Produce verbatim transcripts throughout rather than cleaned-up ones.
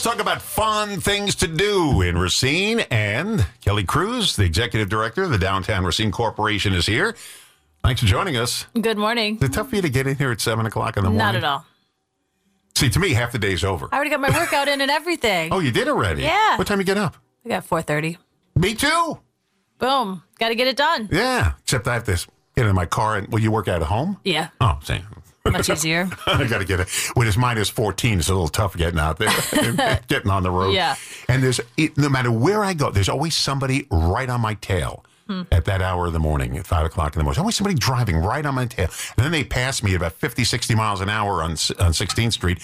Let's talk about fun things to do in Racine. And Kelly Cruz, the executive director of the Downtown Racine Corporation, is here. Thanks for joining us. Good morning. Is it tough for you to get in here at seven o'clock in the morning? Not at all. See, to me, half the day's over. I already got my workout in and everything. Oh, you did already? Yeah. What time you get up? I got four thirty. Me too. Boom. Got to get it done. Yeah, except I have to get in my car. And, well, you work out at home? Yeah. Oh, same. Much easier. I got to get it. When it's minus fourteen, it's a little tough getting out there, getting on the road. Yeah. And there's, it, no matter where I go, there's always somebody right on my tail hmm. at that hour of the morning, at five o'clock in the morning. There's always somebody driving right on my tail. And then they pass me at about fifty, sixty miles an hour on, on sixteenth Street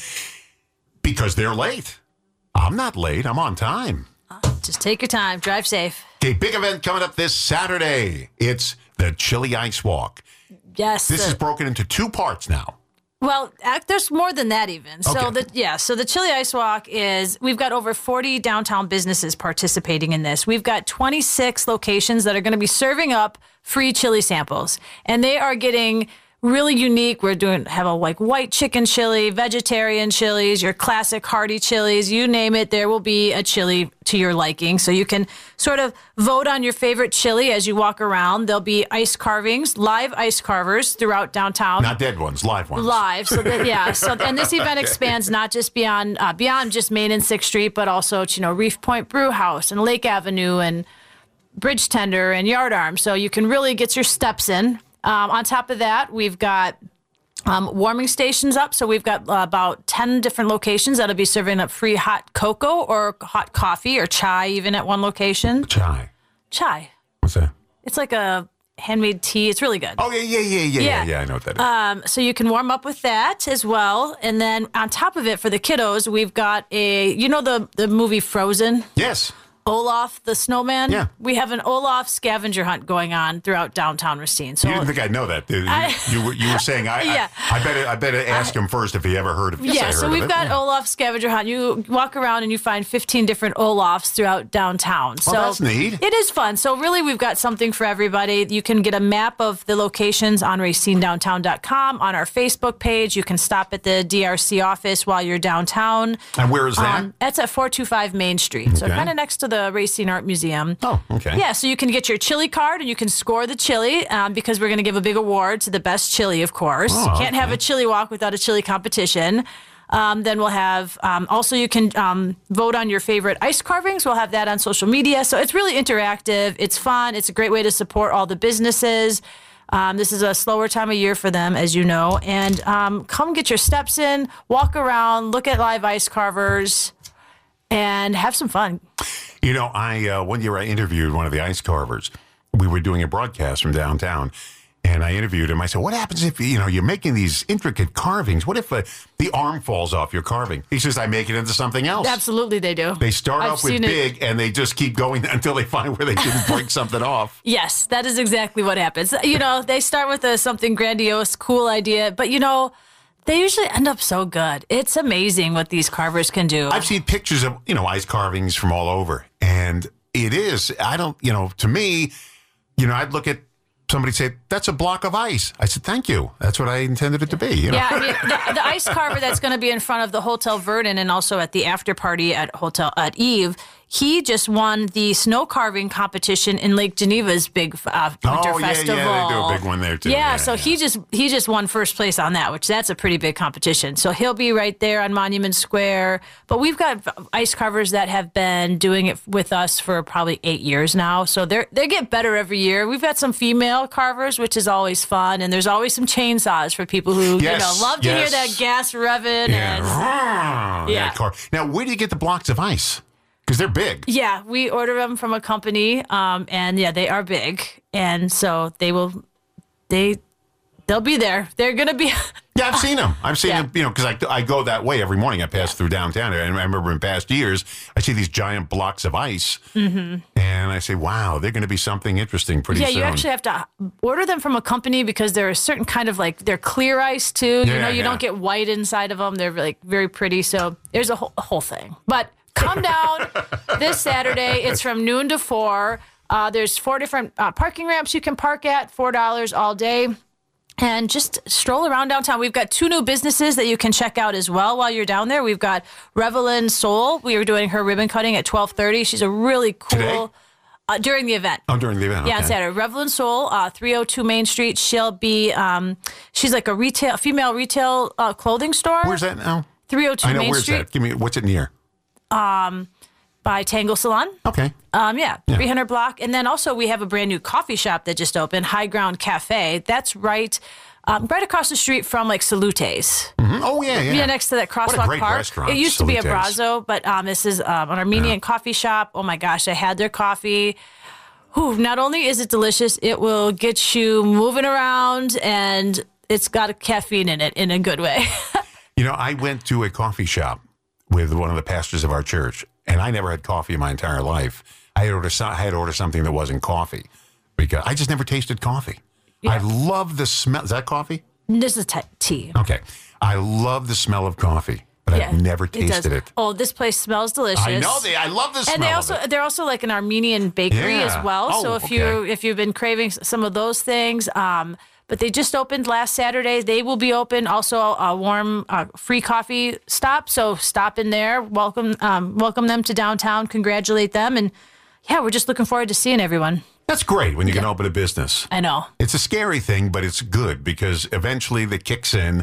because they're late. I'm not late. I'm on time. Just take your time. Drive safe. Okay, big event coming up this Saturday. It's the Chili Ice Walk. Yes. This the, is broken into two parts now. Well, there's more than that even. So Okay. the yeah, so the Chili Ice Walk is we've got over forty downtown businesses participating in this. We've got twenty-six locations that are going to be serving up free chili samples, and they are getting really unique. We're doing have a like white chicken chili, vegetarian chilies, your classic hearty chilies, you name it. There will be a chili to your liking. So you can sort of vote on your favorite chili as you walk around. There'll be ice carvings, live ice carvers throughout downtown. Not dead ones, live ones. Live. So that, yeah. So and this event expands not just beyond uh, beyond just Main and sixth Street, but also to, you know, Reef Point Brew House and Lake Avenue and Bridge Tender and Yard Arm. So you can really get your steps in. Um, on top of that, we've got um, warming stations up. So we've got uh, about ten different locations that'll be serving up free hot cocoa or hot coffee or chai even at one location. Chai. Chai. What's that? It's like a handmade tea. It's really good. Oh, yeah, yeah, yeah, yeah, yeah, Yeah. yeah, I know what that is. Um, so you can warm up with that as well. And then on top of it for the kiddos, we've got a, you know the, the movie Frozen? yes. Olaf the Snowman? Yeah. We have an Olaf scavenger hunt going on throughout downtown Racine. So You didn't think I'd know that, did you? I- you, were, you were saying, I, Yeah. I, I better I better ask him first if he ever heard of it. Yes, I yeah, heard so of we've it. got Yeah. Olaf scavenger hunt. You walk around and you find fifteen different Olafs throughout downtown. So that's neat. It is fun. So really, we've got something for everybody. You can get a map of the locations on racine downtown dot com on our Facebook page. You can stop at the D R C office while you're downtown. And where is that? Um, that's at four two five Main Street. So Okay. kind of next to the Racine Art Museum. Oh, okay. Yeah, so you can get your chili card and you can score the chili um, because we're going to give a big award to the best chili, of course. Oh, you can't have okay. a chili walk without a chili competition. Um, then we'll have, um, also you can um, vote on your favorite ice carvings. We'll have that on social media. So it's really interactive. It's fun. It's a great way to support all the businesses. Um, this is a slower time of year for them, as you know. And um, come get your steps in, walk around, look at live ice carvers, and have some fun. You know, I uh, one year I interviewed one of the ice carvers. We were doing a broadcast from downtown, and I interviewed him. I said, "What happens if you know you're making these intricate carvings? What if uh, the arm falls off your carving?" He says, "I make it into something else." Absolutely, they do. They start I've off with seen it. big, and they just keep going until they find where they can break something off. Yes, that is exactly what happens. You know, they start with a something grandiose, cool idea, but you know, they usually end up so good. It's amazing what these carvers can do. I've seen pictures of, you know, ice carvings from all over. And it is, I don't, you know, to me, you know, I'd look at somebody say, that's a block of ice. I said, thank you. That's what I intended it to be. You know? Yeah, I mean, the, the ice carver that's going to be in front of the Hotel Verdun and also at the after party at Hotel at Eve, he just won the snow carving competition in Lake Geneva's big uh, winter oh, yeah, festival. yeah, they do a big one there too. Yeah, Yeah, so yeah. he just he just won first place on that, which that's a pretty big competition. So he'll be right there on Monument Square. But we've got ice carvers that have been doing it with us for probably eight years now. So they they get better every year. We've got some female carvers, which is always fun, and there's always some chainsaws for people who Yes, you know love to yes. hear that gas revving. Yeah. And, yeah. Yeah. Car. Now, where do you get the blocks of ice? Because they're big. yeah, we order them from a company, um, and yeah, they are big, and so they will they they'll be there. They're gonna be. Yeah, I've seen them. I've seen Yeah. them, you know, because I, I go that way every morning. I pass through downtown. And I remember in past years, I see these giant blocks of ice. Mm-hmm. And I say, wow, they're going to be something interesting pretty Yeah, soon. you actually have to order them from a company because they're a certain kind of like, they're clear ice too. Yeah, you know, you yeah. don't get white inside of them. They're like very pretty. So there's a whole, a whole thing. But come down this Saturday. It's from noon to four. Uh, there's four different uh, parking ramps you can park at, four dollars all day. and just stroll around downtown. We've got two new businesses that you can check out as well while you're down there. We've got Revelyn Soul. We are doing her ribbon cutting at twelve thirty. She's a really cool... Today? Uh, during the event. Oh, during the event. Yeah, okay. on Saturday. Revelyn Soul, uh, three oh two Main Street. She'll be, um, she's like a retail, female retail uh, clothing store. Where's that now? three oh two I know, Main where's Street. that? Give me, what's it near? Um, by Tangle Salon. Okay. Um, yeah, Yeah. three hundred block. And then also we have a brand new coffee shop that just opened, High Ground Cafe. That's right, um, right across the street from like Salute's. Mhm. Oh, yeah, yeah. Yeah, next to that Crosswalk What a great Park. restaurant, It used to be a Salute's. Brazo, but um, this is um, an Armenian coffee shop. Oh my gosh, I had their coffee. Whew, not only is it delicious, it will get you moving around, and it's got a caffeine in it in a good way. You know, I went to a coffee shop with one of the pastors of our church, and I never had coffee in my entire life. I had ordered, so- I had ordered something that wasn't coffee because I just never tasted coffee. Yeah. I love the smell. Is that coffee? This is t- tea. Okay. I love the smell of coffee, but Yeah, I've never it does. tasted it. Oh, this place smells delicious. I know they. I love the smell And they also of it. they're also like an Armenian bakery Yeah. as well. Oh, so if okay. you if you've been craving s- some of those things, um, but they just opened last Saturday. They will be open. Also a warm uh, free coffee stop. So stop in there. Welcome um, welcome them to downtown. Congratulate them, and yeah, we're just looking forward to seeing everyone. That's great when you can open a business. I know. It's a scary thing, but it's good because eventually the kicks in,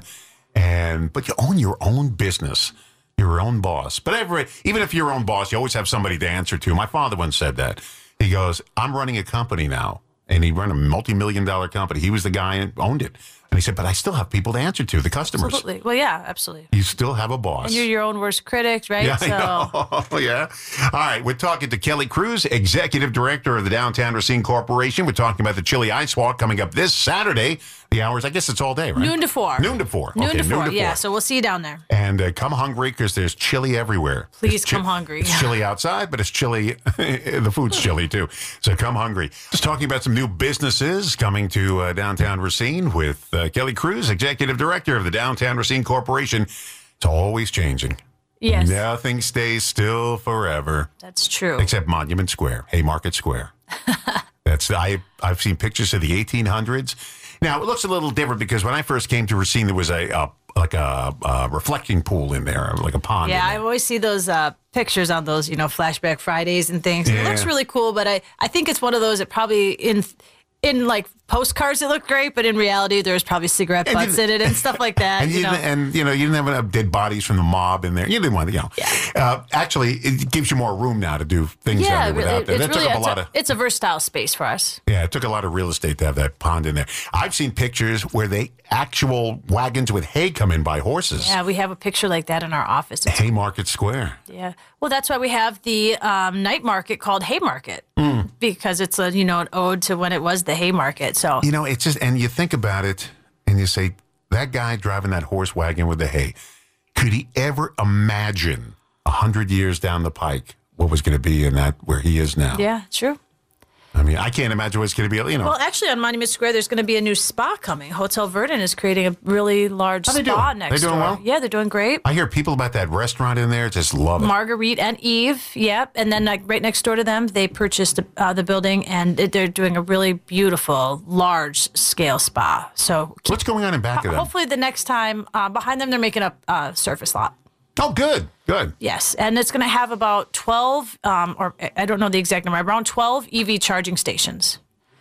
and but you own your own business. You're your own boss. But every, even if you're your own boss, you always have somebody to answer to. My father once said that. He goes, I'm running a company now. And he ran a multi-million dollar company. He was the guy who owned it. And he said, but I still have people to answer to, the customers. Absolutely. Well, yeah, absolutely. You still have a boss. And you're your own worst critic, right? Yeah, so I know. Yeah. All right. We're talking to Kelly Cruz, Executive Director of the Downtown Racine Corporation. We're talking about the Chili Ice Walk coming up this Saturday. The hours, I guess it's all day, right? noon to four. Noon to four. Noon okay, to four. noon to Yeah. four. So we'll see you down there. And uh, come hungry because there's chili everywhere. Please It's chi- come hungry. It's chilly outside, but it's chilly. The food's chilly too. So come hungry. Just talking about some new businesses coming to uh, downtown Racine with uh, Kelly Cruz, Executive Director of the Downtown Racine Corporation. It's always changing. Yes, Nothing stays still forever that's true. except Monument Square, Haymarket Square. That's I. I've seen pictures of the eighteen hundreds. Now it looks a little different because when I first came to Racine, there was a, a like a, a reflecting pool in there, like a pond. Yeah, in I there. always see those uh, pictures on those, you know, Flashback Fridays and things. Yeah. It looks really cool, but I, I think it's one of those that probably in in like postcards it looked great, but in reality there's probably cigarette And butts you- in it and stuff like that. And you, you know. didn't, and you know you didn't have enough dead bodies from the mob in there. You didn't want to, you know. Yeah. Uh, actually, it gives you more room now to do things yeah, down there without it, that. it's That really took up a it's lot a, of. it's a versatile space for us. Yeah, it took a lot of real estate to have that pond in there. I've seen pictures where they actual wagons with hay come in by horses. Yeah, we have a picture like that in our office. It's- Haymarket Square. yeah, well, that's why we have the um, night market called Haymarket Mm. because it's a you know an ode to when it was the Haymarket. So You know, it's just, and you think about it, and you say, that guy driving that horse wagon with the hay, could he ever imagine a hundred years down the pike what was going to be in that where he is now? yeah, true. I mean, I can't imagine what it's going to be. You know, Well, actually, on Monument Square, there's going to be a new spa coming. Hotel Verdun is creating a really large How they spa doing? next They doing door. well? Yeah, they're doing great. I hear people about that restaurant in there just love it. Marguerite and Eve, yep. And then like right next door to them, they purchased uh, the building, and it- they're doing a really beautiful, large-scale spa. So keep, What's going on in back of them? hopefully the next time, uh, behind them, they're making a uh, surface lot. Oh, good, good. Yes, and it's going to have about twelve, um, or I don't know the exact number, around twelve E V charging stations.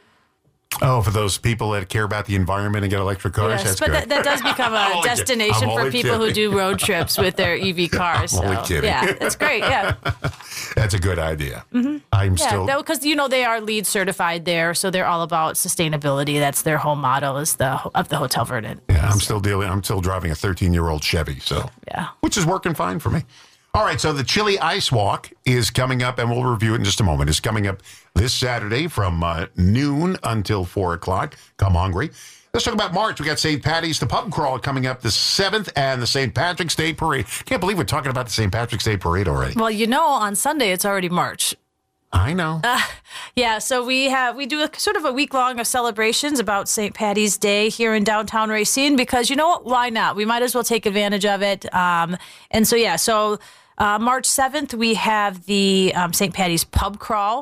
Oh, for those people that care about the environment and get electric cars, Yes, that's but good. that, that does become I'm a only kidding. destination I'm for only people who kidding. do road trips with their E V cars. I'm only so, kidding. Yeah, it's great. Yeah, That's a good idea. I'm still. yeah, because you know they are LEED certified there, so they're all about sustainability. That's their whole motto is the of the Hotel Verdun. Yeah, I'm still dealing. I'm still driving a thirteen-year-old Chevy, so Yeah. which is working fine for me. All right, so the Chili Ice Walk is coming up, and we'll review it in just a moment. It's coming up this Saturday from uh, noon until four o'clock. Come hungry. Let's talk about March. We got Saint Patty's, the pub crawl coming up the seventh, and the Saint Patrick's Day Parade. Can't believe we're talking about the Saint Patrick's Day Parade already. Well, you know, on Sunday it's already March. I know. Yeah, so we have we do a sort of a week long of celebrations about Saint Patty's Day here in downtown Racine because you know what? Why not? We might as well take advantage of it. Um, and so yeah, so uh, March seventh we have the um, Saint Patty's pub crawl.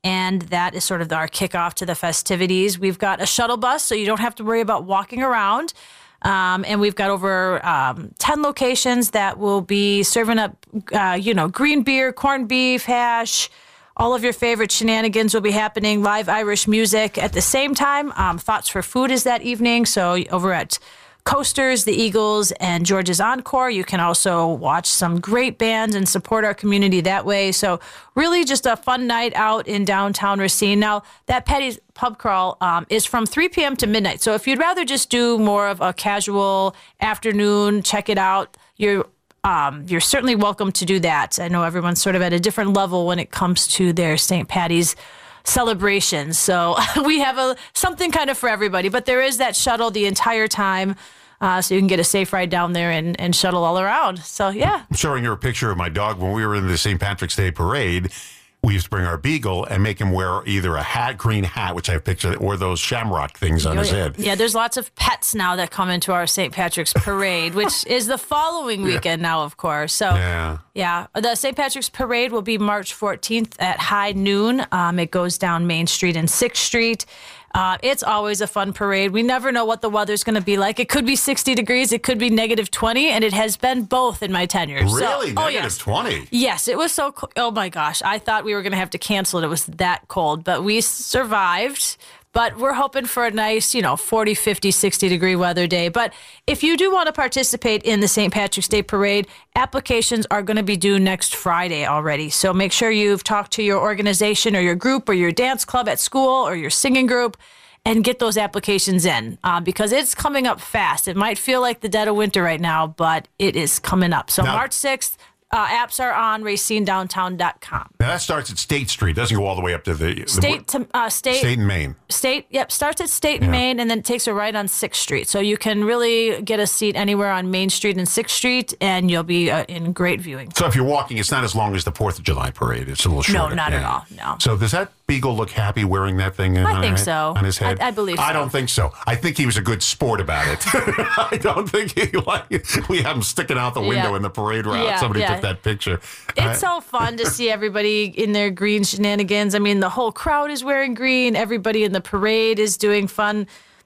And that is sort of our kickoff to the festivities. We've got a shuttle bus, so you don't have to worry about walking around. Um, and we've got over um, ten locations that will be serving up, uh, you know, green beer, corned beef, hash. All of your favorite shenanigans will be happening. Live Irish music at the same time. Um, Thoughts for Food is that evening. So over at Coasters, the Eagles, and George's Encore, you can also watch some great bands and support our community that way. So really just a fun night out in downtown Racine. Now, that Patty's Pub Crawl um, is from three p.m. to midnight. So if you'd rather just do more of a casual afternoon, check it out, you're um, you're certainly welcome to do that. I know everyone's sort of at a different level when it comes to their Saint Patty's celebrations. So we have a something kind of for everybody, but there is that shuttle the entire time. Uh, so you can get a safe ride down there and, and shuttle all around. So, yeah. I'm showing you a picture of my dog when we were in the Saint Patrick's Day parade. We used to bring our beagle and make him wear either a hat, green hat, which I've pictured, or those shamrock things on Oh, his yeah. head. Yeah, there's lots of pets now that come into our Saint Patrick's Parade, which is the following weekend now, of course. So, Yeah. yeah, the Saint Patrick's Parade will be March fourteenth at high noon. Um, it goes down Main Street and sixth Street. Uh, it's always a fun parade. We never know what the weather's going to be like. It could be sixty degrees. It could be negative twenty, and it has been both in my tenure. Really? So, Negative oh, yes. twenty? Yes, it was so cold. Oh, my gosh. I thought we were going to have to cancel it. It was that cold, but we survived. But we're hoping for a nice, you know, forty, fifty, sixty degree weather day. But if you do want to participate in the Saint Patrick's Day Parade, applications are going to be due next Friday already. So make sure you've talked to your organization or your group or your dance club at school or your singing group and get those applications in uh, because it's coming up fast. It might feel like the dead of winter right now, but it is coming up. So Now- March sixth, uh, apps are on racine downtown dot com. Now, that starts at State Street. Doesn't go all the way up to the... the State to uh, state, State and Maine. State, yep, starts at State and Main, and then it takes a right on sixth Street. So you can really get a seat anywhere on Main Street and sixth Street, and you'll be uh, in great viewing. So if you're walking, it's not as long as the fourth of July parade. It's a little No, shorter. not at all, no. So does that beagle look happy wearing that thing I on, think his- so. on his head? I- I believe I so. don't think so. I think he was a good sport about it. I don't think he like we have him sticking out the window Yeah. in the parade route. Yeah, Somebody yeah. took that picture. It's Uh, so fun to see everybody in their green shenanigans. I mean, the whole crowd is wearing green. Everybody in the parade is doing fun,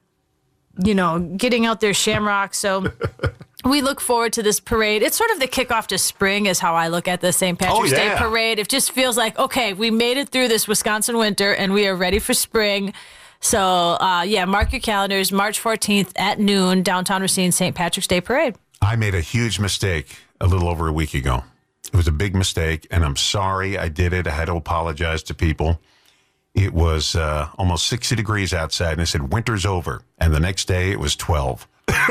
you know, getting out their shamrocks. So we look forward to this parade. It's sort of the kickoff to spring is how I look at the Saint Patrick's Oh, yeah. Day parade. It just feels like, okay, we made it through this Wisconsin winter and we are ready for spring. So, uh, yeah, mark your calendars, March fourteenth at noon, downtown Racine, Saint Patrick's Day Parade. I made a huge mistake a little over a week ago. It was a big mistake, and I'm sorry I did it. I had to apologize to people. It was uh, almost sixty degrees outside, and I said, winter's over. And the next day, it was twelve.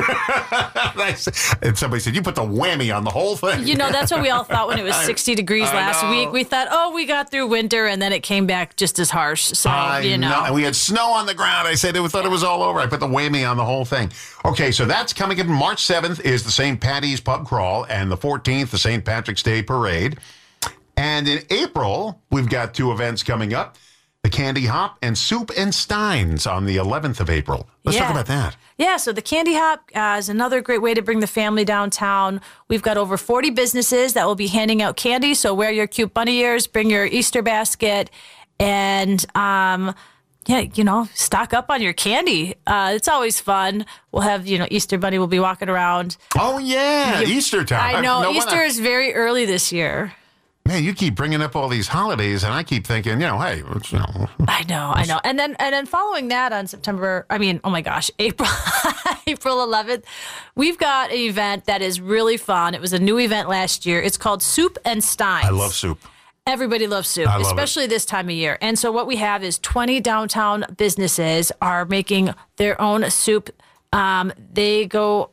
and, I said- and somebody said, you put the whammy on the whole thing. You know, that's what we all thought when it was sixty degrees I last know. week. We thought, oh, we got through winter, and then it came back just as harsh. So, I you know. And we had snow on the ground. I said, I thought it was all over. I put the whammy on the whole thing. Okay, so that's coming up. March seventh is the Saint Patty's Pub Crawl, and the fourteenth, the Saint Patrick's Day Parade. And in April, we've got two events coming up. The Candy Hop and Soup and Steins on the eleventh of April. Let's talk Yeah. about that. Yeah, so the Candy Hop uh, is another great way to bring the family downtown. We've got over forty businesses that will be handing out candy. So wear your cute bunny ears, bring your Easter basket, and um, yeah, you know, stock up on your candy. Uh, it's always fun. We'll have, you know, Easter Bunny will be walking around. Oh, yeah, Easter time. I know No Easter wonder- is very early this year. Man, you keep bringing up all these holidays, and I keep thinking, you know, hey, it's, you know, I know, I know. And then and then following that on September, I mean, oh my gosh, April April eleventh, we've got an event that is really fun. It was a new event last year. It's called Soup and Steins. I love soup. Everybody loves soup, I love especially this time of year. And so what we have is twenty downtown businesses are making their own soup. Um, they go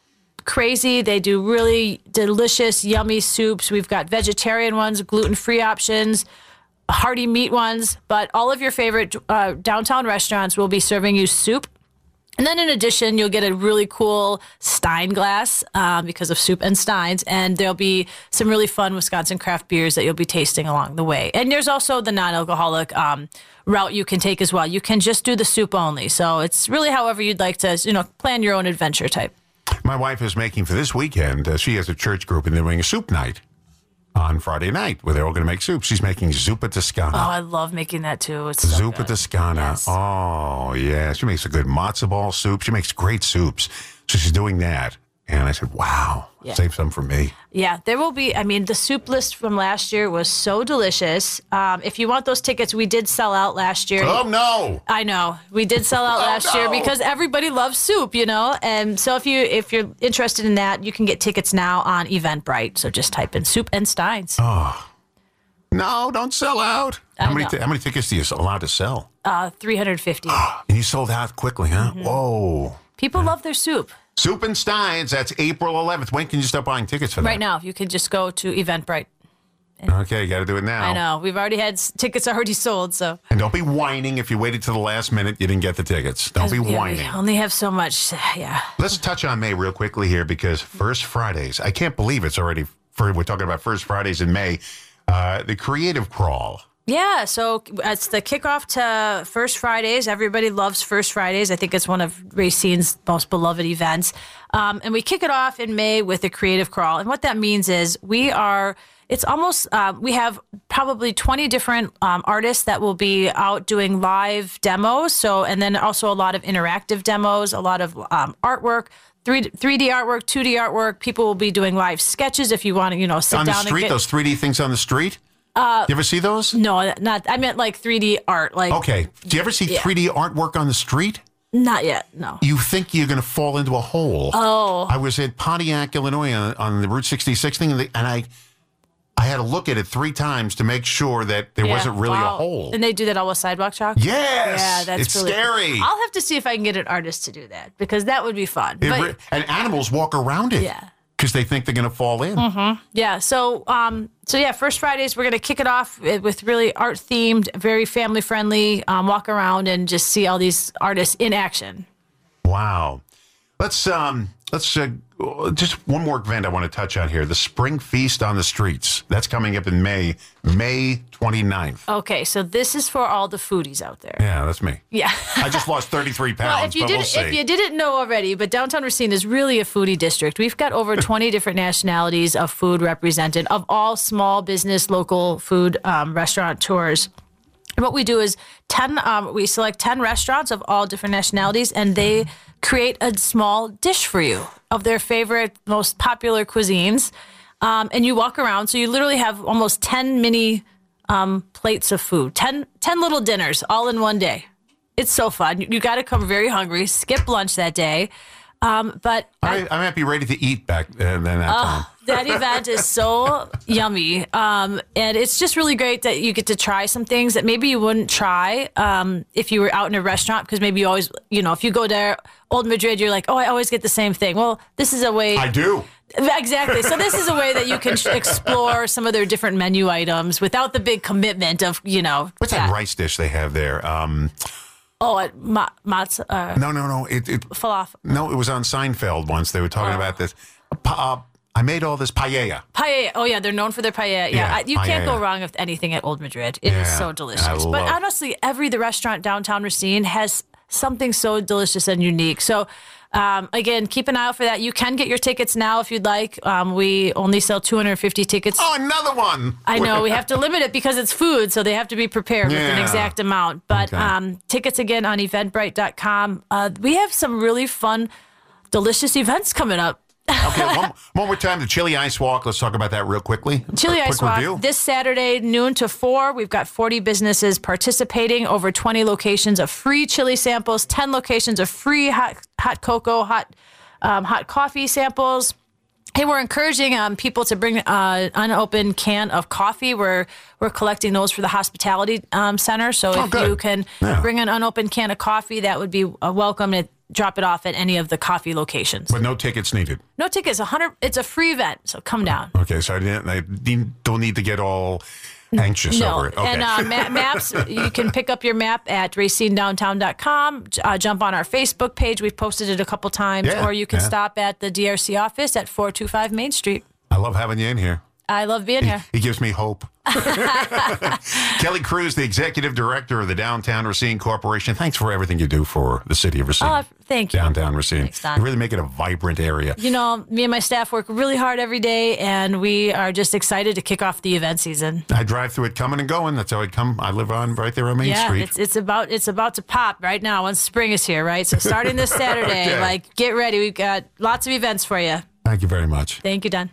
crazy. They do really delicious, yummy soups. We've got vegetarian ones, gluten-free options, hearty meat ones, but all of your favorite uh, downtown restaurants will be serving you soup. And then in addition, you'll get a really cool Stein glass um, because of Soup and Steins. And there'll be some really fun Wisconsin craft beers that you'll be tasting along the way. And there's also the non-alcoholic um, route you can take as well. You can just do the soup only. So it's really however you'd like to, you know, plan your own adventure type. My wife is making for this weekend, uh, she has a church group, and they're doing a soup night. on Friday night where they're all going to make soup. She's making zuppa toscana. Oh, I love making that too. It's so Zuppa good. toscana. Yes. Oh, yeah. She makes a good matzo ball soup. She makes great soups. So she's doing that. And I said, wow, Yeah. save some for me. Yeah, there will be. I mean, the soup list from last year was so delicious. Um, if you want those tickets, we did sell out last year. Oh, no. I know we did sell out Oh, last year no. because everybody loves soup, you know. And so if you if you're interested in that, you can get tickets now on Eventbrite. So just type in Soup and Steins. Oh. No, don't sell out. How I many, know. ti- how many tickets do you allowed to sell? Uh, three hundred fifty. And you sold out quickly, huh? Mm-hmm. Whoa. People love their soup. Soup and Steins, that's April eleventh. When can you start buying tickets for that? Right now, you could just go to Eventbrite. Okay, you got to do it now. I know we've already had s- tickets already sold, so And don't be whining if you waited to the last minute, you didn't get the tickets. Don't be Yeah, we whining. only have so much. Yeah. Let's touch on May real quickly here because First Fridays, I can't believe it's already, for, we're talking about First Fridays in May. Uh, the Creative Crawl. Yeah, so it's the kickoff to First Fridays. Everybody loves First Fridays. I think it's one of Racine's most beloved events. Um, and we kick it off in May with a creative crawl. And what that means is we are, it's almost, uh, we have probably twenty different um, artists that will be out doing live demos. So, and then also a lot of interactive demos, a lot of um, artwork. three D artwork, two D artwork. People will be doing live sketches if you want to, you know, sit On the down street, and get. those three D things on the street? Uh, you ever see those? No, not. I meant like three D art. Like Okay. Do you ever see Yeah. three D artwork on the street? not yet. No. You think you're going to fall into a hole. Oh. I was at Pontiac, Illinois on, on the Route sixty-six thing, and, the, and I I had to look at it three times to make sure that there Yeah. wasn't really Wow. a hole. And they do that all with sidewalk chalk? Yes. Yeah, that's it's really scary. I'll have to see if I can get an artist to do that because that would be fun. It But re- and animals walk around it. Yeah. Because they think they're going to fall in. yeah, so um, so yeah, First Fridays we're gonna kick it off with really art themed, very family friendly. Um, walk around and just see all these artists in action. Wow. Let's um let's uh, just one more event I want to touch on here. The Spring Feast on the Streets. That's coming up in May, May twenty-ninth. Okay, so this is for all the foodies out there. Yeah, that's me. Yeah. I just lost thirty-three pounds, Well, if you but did, we'll see. if you didn't know already, but downtown Racine is really a foodie district. We've got over twenty different nationalities of food represented, of all small business, local food um, restaurateurs. And what we do is ten. Um, we select ten restaurants of all different nationalities, and they create a small dish for you of their favorite, most popular cuisines. Um, and you walk around, so you literally have almost ten mini um, plates of food, ten, ten little dinners all in one day. It's so fun. You, you got to come very hungry, skip lunch that day. Um, but I, I might be ready to eat back uh, then that time. that event is so yummy. Um, and it's just really great that you get to try some things that maybe you wouldn't try um, if you were out in a restaurant, because maybe you always, you know, if you go there, Old Madrid, you're like, oh, I always get the same thing. Well, this is a way. I do. Exactly. So this is a way that you can explore some of their different menu items without the big commitment of, you know. What's that rice dish they have there? Um, Oh, at ma- matz, uh, no, no, no. It, it, falafel. no, it was on Seinfeld once. They were talking Oh. about this. Pa- uh, I made all this paella. Paella. Oh, yeah, they're known for their paella. Yeah, Yeah, I, you can't go paella. wrong with anything at Old Madrid. It is Yeah, so I delicious. But love- honestly, every the restaurant downtown Racine has something so delicious and unique. So, um, again, keep an eye out for that. You can get your tickets now if you'd like. Um, we only sell two hundred fifty tickets. Oh, another one. I know we have to limit it because it's food, so they have to be prepared with an Yeah. exact amount. But Okay. um, tickets again on eventbrite dot com. Uh, we have some really fun, delicious events coming up. Okay, one, one more time. The Chili Ice Walk. Let's talk about that real quickly. Chili A quick Ice Walk review. this Saturday, noon to four. We've got forty businesses participating, over twenty locations of free chili samples, ten locations of free hot hot cocoa, hot um, hot coffee samples. Hey, we're encouraging um, people to bring uh, an unopened can of coffee. We're we're collecting those for the hospitality um, center. So Oh, if good. you can Yeah. bring an unopened can of coffee, that would be uh, welcome to drop it off at any of the coffee locations. But no tickets needed. No tickets, one hundred. It's a free event, so come down. Okay, so I, didn't, I need- don't need to get all anxious No, over it. Okay. and uh, ma- maps, you can pick up your map at racine downtown dot com, uh, jump on our Facebook page. We've posted it a couple times, Yeah, or you can yeah. stop at the D R C office at four two five Main Street. I love having you in here. I love being here. He gives me hope. Kelly Cruz, the executive director of the Downtown Racine Corporation. Thanks for everything you do for the city of Racine. Oh, thank you. Downtown Racine. Thanks, Don. You really make it a vibrant area. You know, me and my staff work really hard every day, and we are just excited to kick off the event season. I drive through it coming and going. That's how I come. I live on right there on Main yeah, Street. it's it's about it's about to pop right now once spring is here, right? So starting this Saturday, Okay. like get ready. We've got lots of events for you. Thank you very much. Thank you, Don.